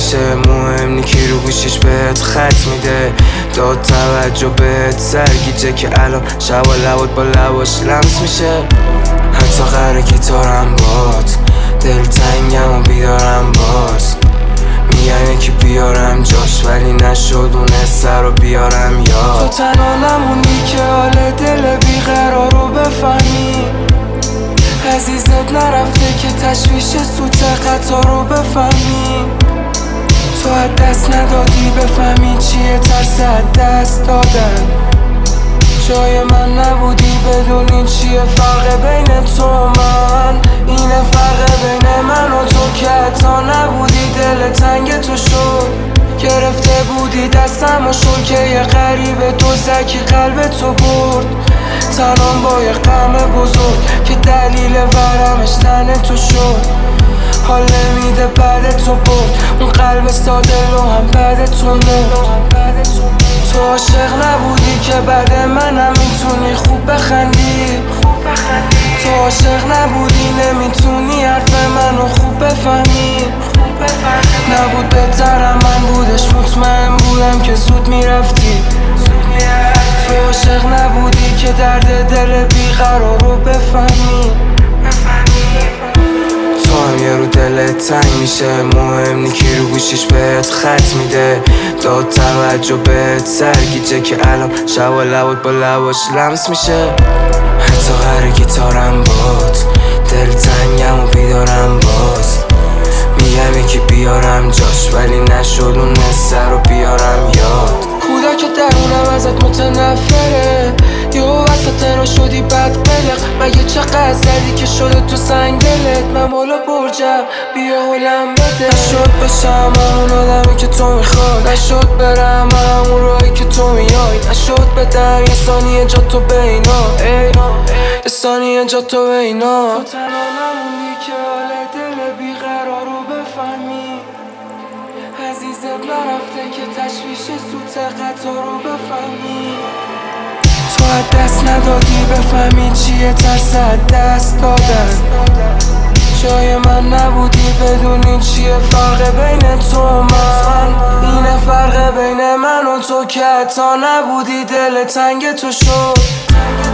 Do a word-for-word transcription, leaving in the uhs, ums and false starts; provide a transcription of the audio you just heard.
میشه، مهم نی کی رو گوشیش بهت خط میده. داد توجه بهت سرگیجه که الان شب و لبات با لباش لمس میشه. حتی قراره گیتارم باد، دل تنگم و بیدارم باز. میگن یکی بیارم جاش ولی نشد اون سر رو بیارم یاد. تو تنها نمونی که حال دل بیقرار رو بفهمی. عزیزت نرفته که تشویش سوت قطار رو بفهمی. تو از دست ندادی بفهمی چیه ترس از دست دادن. جای من نبودی بدونی چیه فرق بین تو و من. اینه فرق بین من و تو که حتی نبودی دل تنگ تو شد. گرفته بودی دستم و شد که یه غریبه دوزکی قلب تو برد. تنام با یه غم بزرگ که دلیل ورمش تن تو شد. حال نمیده بعد تو برد اون قلب ساده لو هم بعد تو مرد. تو عاشق نبودی که بعد منم میتونی خوب بخندی. تو عاشق نبودی نمیتونی حرف منو خوب بفهمی. نبود بهترم من بودش، مطمئن بودم که زود میرفتی. تو عاشق نبودی که درد دل بیقرار رو بفهمی. تو هم یه رو دلت تنگ میشه، مهم نی کی رو گوشیش بهت خط میده. داد توجه بهت سرگیجه که الان شب و لبات با لباش لمس میشه. حتی قراره گیتارم باد، دل تنگم و بیدارم باز. میگم یکی بیارم جاش ولی نشد اون سر رو بیارم یاد. کودک درونم ازت متنفره، یه وسط رو شدی بد قلق. مگه چقدر زدی که شده تو سنگ دلت. من بالا برجم بیا حالم بده. نشد بشم همون آدمی که تو میخوای، نشد برم همون راهی که تو میای. نشد بدم یه ثانیه جا تو بینا، ای یه ثانیه جا تو بینا. تو تنها نمونی که حال دل بیقرار رو بفهمی. عزیزت نرفته که تشویش سوت قطار رو بفهمی. تو از دست ندادی بفهمی چیه ترس از دست دادن. جای من نبودی بدونی چیه فرق بین تو و من. اینه فرق بین من و تو که حتی نبودی دل تنگ تو شد.